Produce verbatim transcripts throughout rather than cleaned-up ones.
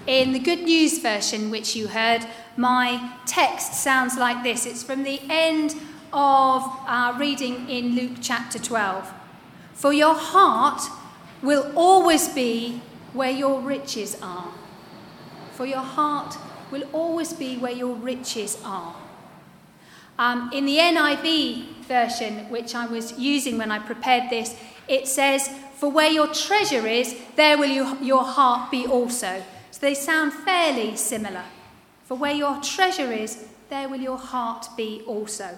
in the Good News version, which you heard, my text sounds like this. It's from the end of our reading in Luke chapter twelve. For your heart will always be where your riches are. For your heart will always be where your riches are. Um, in the N I V version, which I was using when I prepared this, it says, for where your treasure is, there will you, your heart be also. So they sound fairly similar. For where your treasure is, there will your heart be also.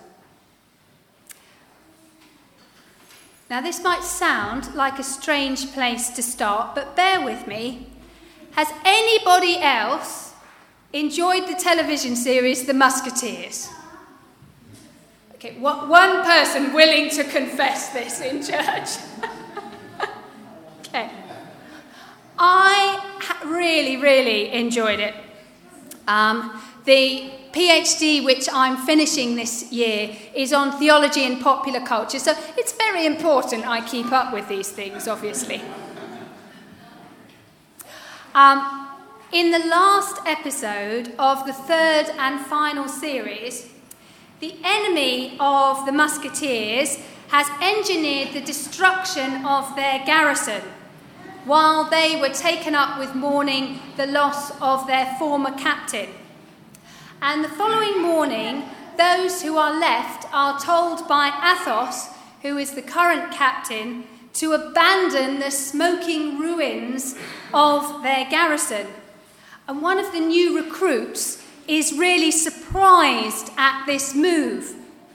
Now this might sound like a strange place to start, but bear with me. Has anybody else enjoyed the television series The Musketeers? Okay, one person willing to confess this in church. Okay. I really, really enjoyed it. Um, the PhD which I'm finishing this year is on theology and popular culture, so it's very important I keep up with these things, obviously. Um, in the last episode of the third and final series, the enemy of the Musketeers has engineered the destruction of their garrison while they were taken up with mourning the loss of their former captain. And the following morning, those who are left are told by Athos, who is the current captain, to abandon the smoking ruins of their garrison. And one of the new recruits is really surprised at this move.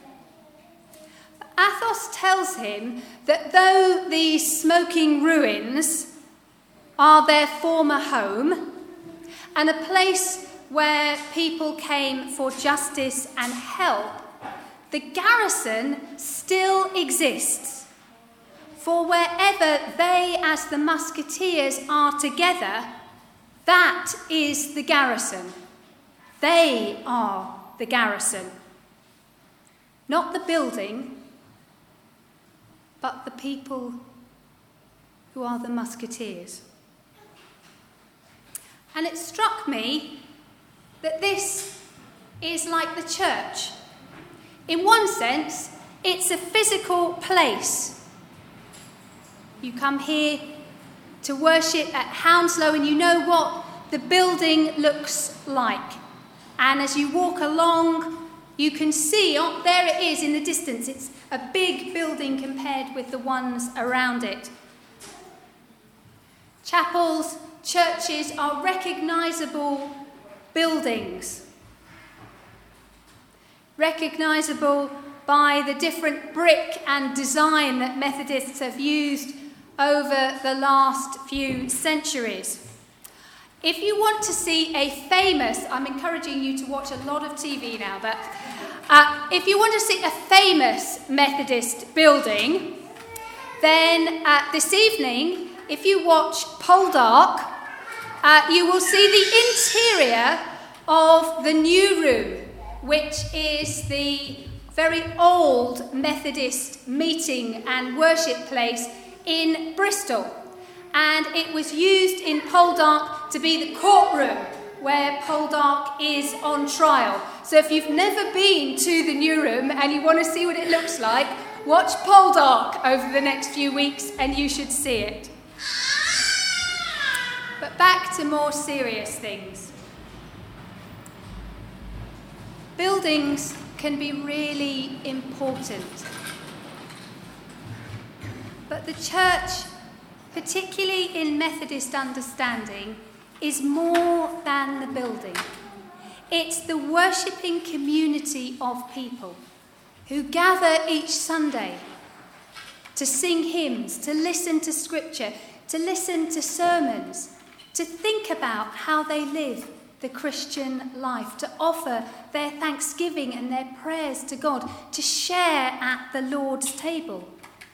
Athos tells him that though these smoking ruins are their former home and a place where people came for justice and help, the garrison still exists. For wherever they as the Musketeers are together, that is the garrison. They are the garrison. Not the building, but the people who are the Musketeers. And it struck me that this is like the church. In one sense, it's a physical place. You come here to worship at Hounslow and you know what the building looks like. And as you walk along, you can see, oh, there it is in the distance. It's a big building compared with the ones around it. Chapels, churches are recognisable buildings. Recognisable by the different brick and design that Methodists have used over the last few centuries. If you want to see a famous, I'm encouraging you to watch a lot of T V now, but uh, if you want to see a famous Methodist building, then uh, this evening, if you watch Poldark, uh, you will see the interior of the New Room, which is the very old Methodist meeting and worship place in Bristol. And it was used in Poldark to be the courtroom where Poldark is on trial. So if you've never been to the New Room and you want to see what it looks like, watch Poldark over the next few weeks and you should see it. But back to more serious things. Buildings can be really important. But the church, particularly in Methodist understanding, is more than the building. It's the worshipping community of people who gather each Sunday to sing hymns, to listen to scripture, to listen to sermons, to think about how they live the Christian life, to offer their thanksgiving and their prayers to God, to share at the Lord's table.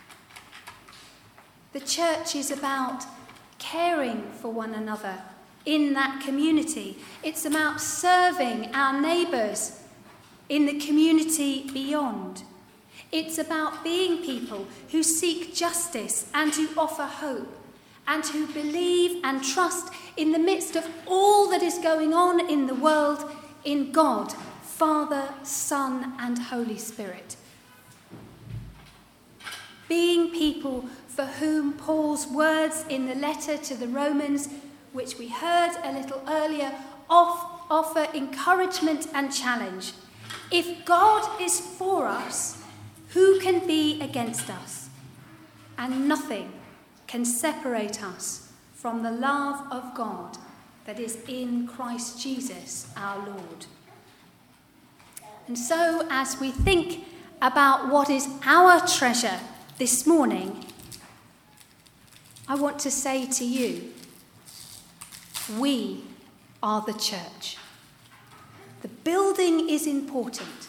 The church is about caring for one another in that community. It's about serving our neighbours in the community beyond. It's about being people who seek justice and who offer hope and who believe and trust in the midst of all that is going on in the world in God, Father, Son, and Holy Spirit. Being people for whom Paul's words in the letter to the Romans, which we heard a little earlier, off, offer encouragement and challenge. If God is for us, who can be against us? And nothing can separate us from the love of God that is in Christ Jesus our Lord. And so, as we think about what is our treasure this morning, I want to say to you, we are the church. The building is important,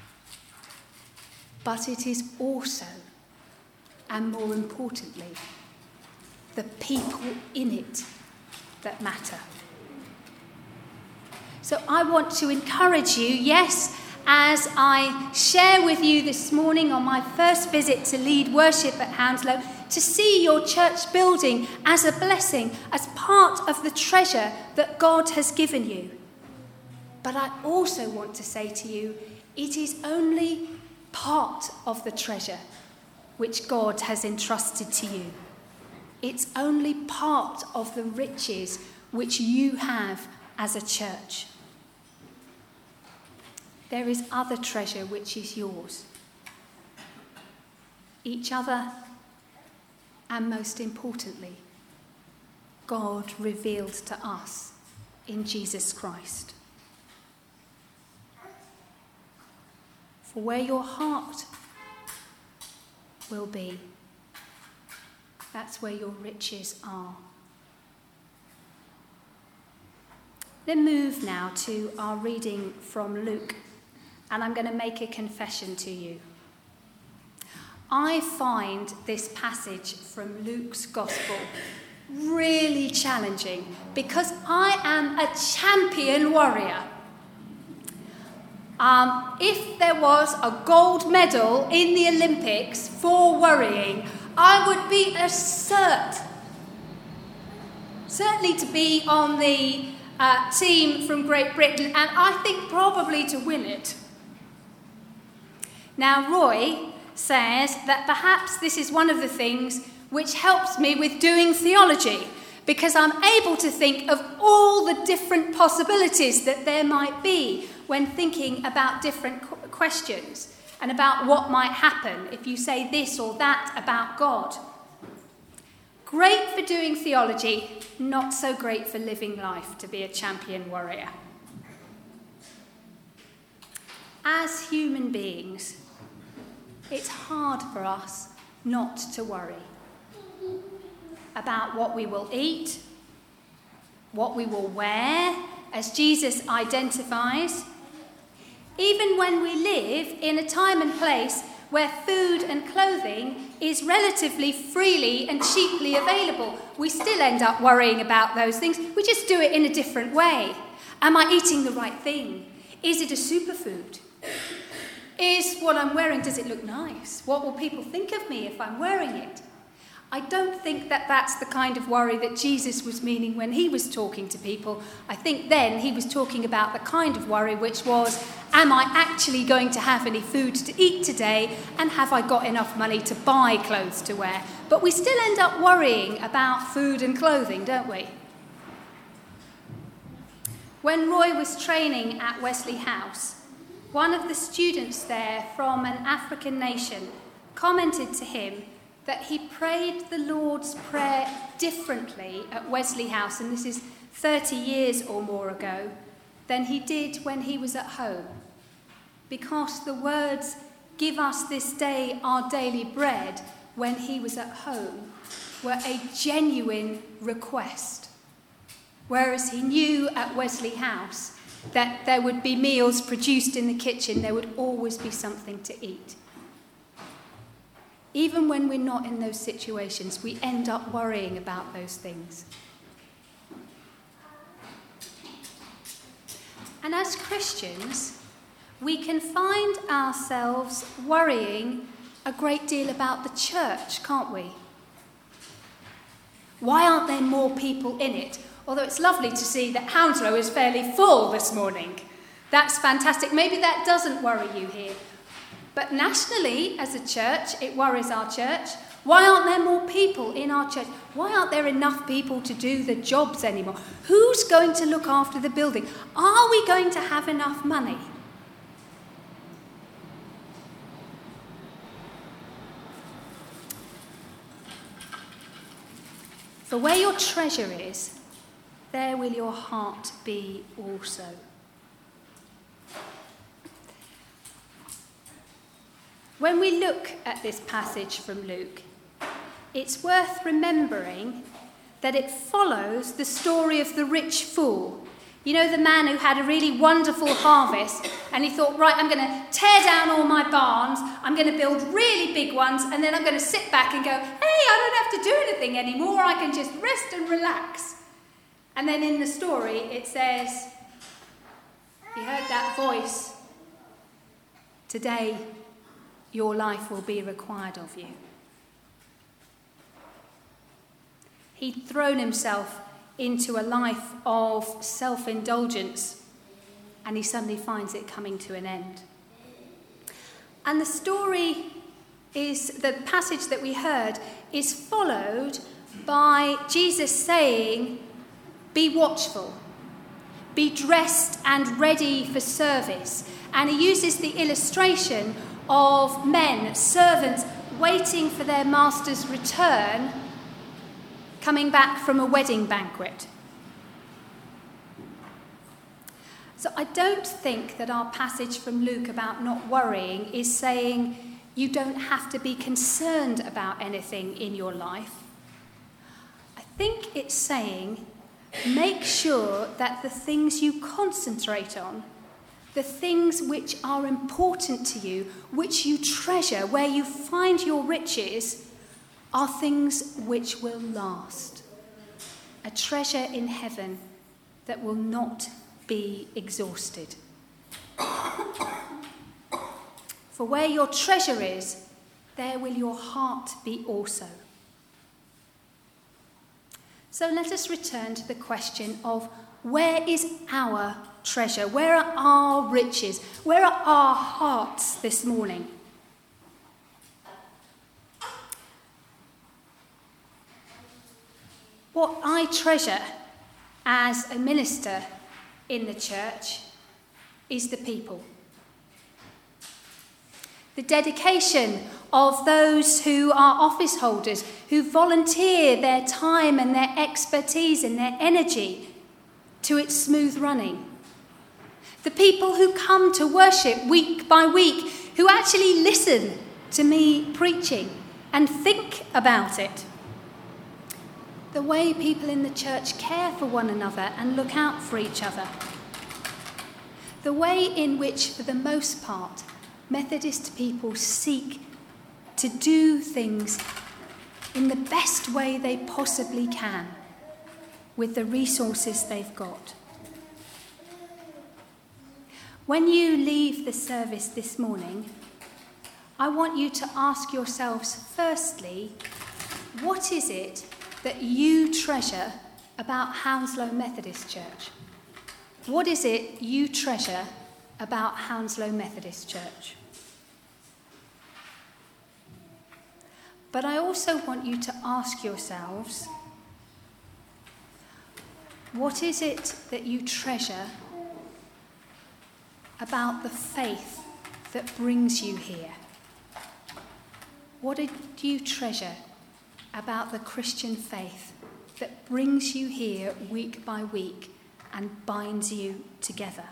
but it is also, and more importantly, the people in it that matter. So I want to encourage you, yes, as I share with you this morning on my first visit to lead worship at Hounslow, to see your church building as a blessing, as part of the treasure that God has given you. But I also want to say to you, it is only part of the treasure which God has entrusted to you. It's only part of the riches which you have as a church. There is other treasure which is yours. Each other, and most importantly, God revealed to us in Jesus Christ. For where your heart will be, that's where your riches are. Then move now to our reading from Luke. And I'm going to make a confession to you. I find this passage from Luke's Gospel really challenging because I am a champion worrier. Um, if there was a gold medal in the Olympics for worrying, I would be a cert. Certainly to be on the uh, team from Great Britain, and I think probably to win it. Now, Roy says that perhaps this is one of the things which helps me with doing theology, because I'm able to think of all the different possibilities that there might be when thinking about different questions and about what might happen if you say this or that about God. Great for doing theology, not so great for living life, to be a champion worrier. As human beings, it's hard for us not to worry about what we will eat, what we will wear, as Jesus identifies. Even when we live in a time and place where food and clothing is relatively freely and cheaply available, we still end up worrying about those things. We just do it in a different way. Am I eating the right thing? Is it a superfood? Is what I'm wearing, does it look nice? What will people think of me if I'm wearing it? I don't think that that's the kind of worry that Jesus was meaning when he was talking to people. I think then he was talking about the kind of worry which was, am I actually going to have any food to eat today? And have I got enough money to buy clothes to wear? But we still end up worrying about food and clothing, don't we? When Roy was training at Wesley House, one of the students there from an African nation commented to him that he prayed the Lord's Prayer differently at Wesley House, and this is thirty years or more ago, than he did when he was at home. Because the words, "Give us this day our daily bread," when he was at home, were a genuine request. Whereas he knew at Wesley House that there would be meals produced in the kitchen, there would always be something to eat. Even when we're not in those situations, we end up worrying about those things. And as Christians, we can find ourselves worrying a great deal about the church, can't we? Why aren't there more people in it? Although it's lovely to see that Hounslow is fairly full this morning. That's fantastic. Maybe that doesn't worry you here. But nationally, as a church, it worries our church. Why aren't there more people in our church? Why aren't there enough people to do the jobs anymore? Who's going to look after the building? Are we going to have enough money? For where your treasure is, there will your heart be also. When we look at this passage from Luke, it's worth remembering that it follows the story of the rich fool. You know, the man who had a really wonderful harvest and he thought, right, I'm going to tear down all my barns, I'm going to build really big ones, and then I'm going to sit back and go, hey, I don't have to do anything anymore, I can just rest and relax. And then in the story it says, he heard that voice, today your life will be required of you. He'd thrown himself into a life of self-indulgence, and he suddenly finds it coming to an end. And the story is, the passage that we heard, is followed by Jesus saying, be watchful, be dressed and ready for service. And he uses the illustration of men, servants, waiting for their master's return, coming back from a wedding banquet. So I don't think that our passage from Luke about not worrying is saying you don't have to be concerned about anything in your life. I think it's saying make sure that the things you concentrate on, the things which are important to you, which you treasure, where you find your riches, are things which will last. A treasure in heaven that will not be exhausted. For where your treasure is, there will your heart be also. So let us return to the question of where is our treasure? Where are our riches? Where are our hearts this morning? What I treasure as a minister in the church is the people. The dedication of those who are office holders, who volunteer their time and their expertise and their energy to its smooth running. The people who come to worship week by week, who actually listen to me preaching and think about it. The way people in the church care for one another and look out for each other. The way in which, for the most part, Methodist people seek to do things in the best way they possibly can with the resources they've got. When you leave the service this morning, I want you to ask yourselves, firstly, what is it that you treasure about Hounslow Methodist Church? What is it you treasure about Hounslow Methodist Church? But I also want you to ask yourselves, what is it that you treasure about the faith that brings you here? What do you treasure about the Christian faith that brings you here week by week and binds you together?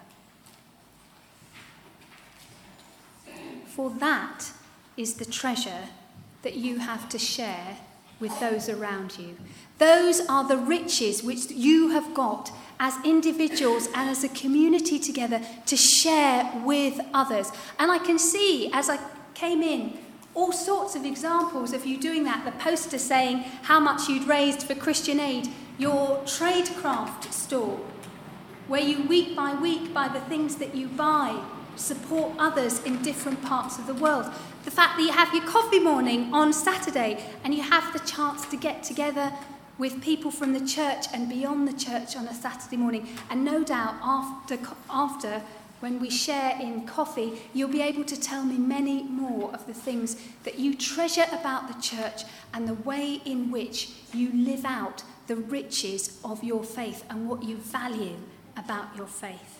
For that is the treasure that you have to share with those around you. Those are the riches which you have got as individuals and as a community together to share with others. And I can see, as I came in, all sorts of examples of you doing that. The poster saying how much you'd raised for Christian Aid, your tradecraft store, where you week by week, by the things that you buy, support others in different parts of the world. The fact that you have your coffee morning on Saturday and you have the chance to get together with people from the church and beyond the church on a Saturday morning. And no doubt after, after when we share in coffee, you'll be able to tell me many more of the things that you treasure about the church and the way in which you live out the riches of your faith and what you value about your faith.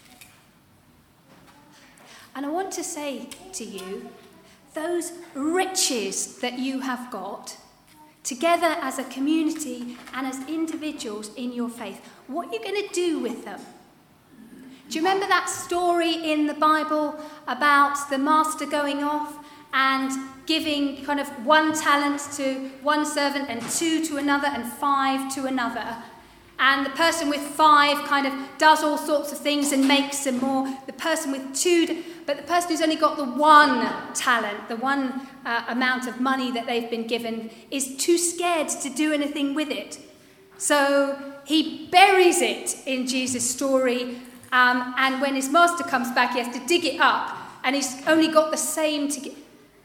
And I want to say to you, those riches that you have got, together as a community and as individuals in your faith, what are you going to do with them? Do you remember that story in the Bible about the master going off and giving kind of one talent to one servant and two to another and five to another? And the person with five kind of does all sorts of things and makes some more. The person with two, but the person who's only got the one talent, the one uh, amount of money that they've been given, is too scared to do anything with it. So he buries it in Jesus' story. Um, and when his master comes back, he has to dig it up. And he's only got the same to get.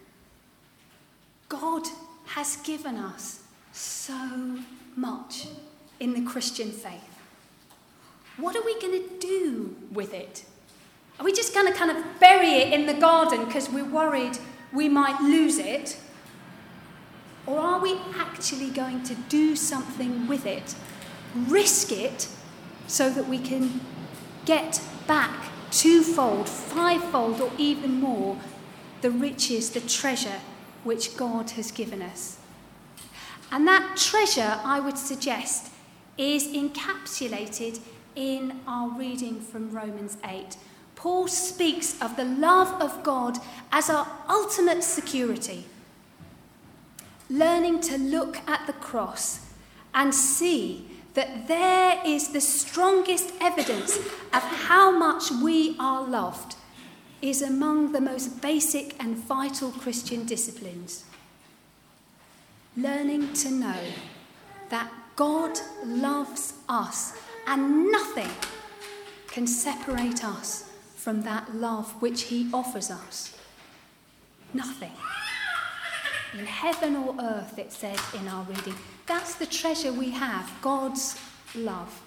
God has given us so much in the Christian faith. What are we going to do with it? Are we just going to kind of bury it in the garden because we're worried we might lose it? Or are we actually going to do something with it, risk it, so that we can get back twofold, fivefold, or even more the riches, the treasure which God has given us? And that treasure, I would suggest, is encapsulated in our reading from Romans eight. Paul speaks of the love of God as our ultimate security. Learning to look at the cross and see that there is the strongest evidence of how much we are loved is among the most basic and vital Christian disciplines. Learning to know that God loves us and nothing can separate us from that love which he offers us. Nothing. In heaven or earth, it said in our reading. That's the treasure we have, God's love.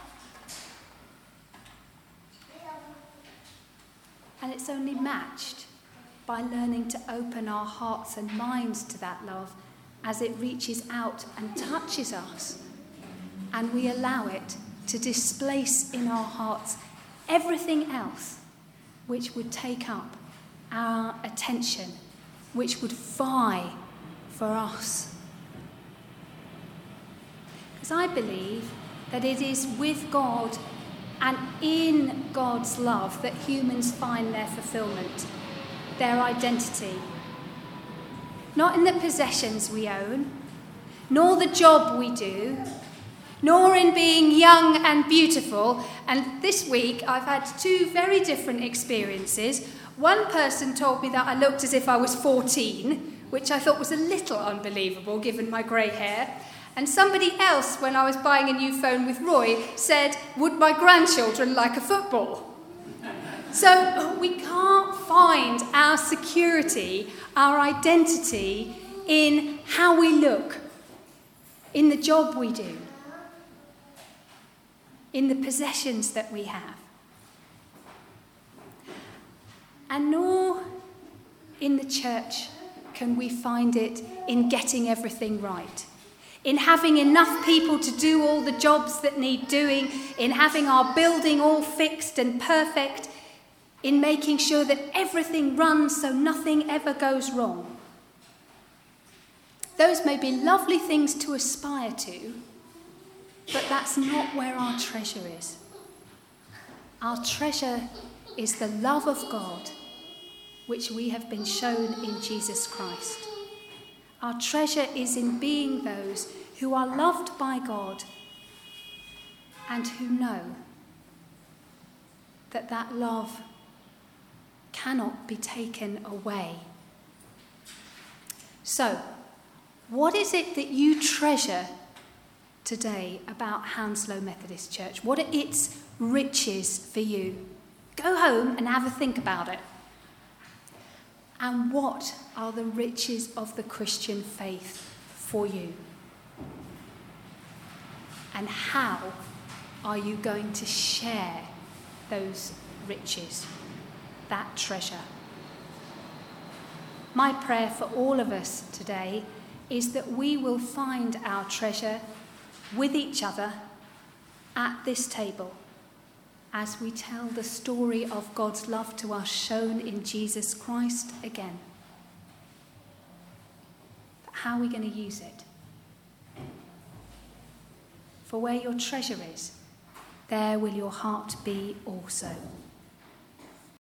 And it's only matched by learning to open our hearts and minds to that love as it reaches out and touches us, and we allow it to displace in our hearts everything else which would take up our attention, which would vie for us. Because I believe that it is with God and in God's love that humans find their fulfillment, their identity. Not in the possessions we own, nor the job we do, nor in being young and beautiful. And this week I've had two very different experiences. One person told me that I looked as if I was fourteen, which I thought was a little unbelievable given my grey hair. And somebody else, when I was buying a new phone with Roy, said, would my grandchildren like a football? So we can't find our security, our identity in how we look, in the job we do, in the possessions that we have. And nor in the church can we find it in getting everything right, in having enough people to do all the jobs that need doing, in having our building all fixed and perfect, in making sure that everything runs so nothing ever goes wrong. Those may be lovely things to aspire to, but that's not where our treasure is. Our treasure is the love of God, which we have been shown in Jesus Christ. Our treasure is in being those who are loved by God and who know that that love cannot be taken away. So, what is it that you treasure today about Hounslow Methodist Church? What are its riches for you? Go home and have a think about it. And what are the riches of the Christian faith for you? And how are you going to share those riches, that treasure? My prayer for all of us today is that we will find our treasure with each other at this table as we tell the story of God's love to us shown in Jesus Christ again. But how are we going to use it? For where your treasure is, there will your heart be also.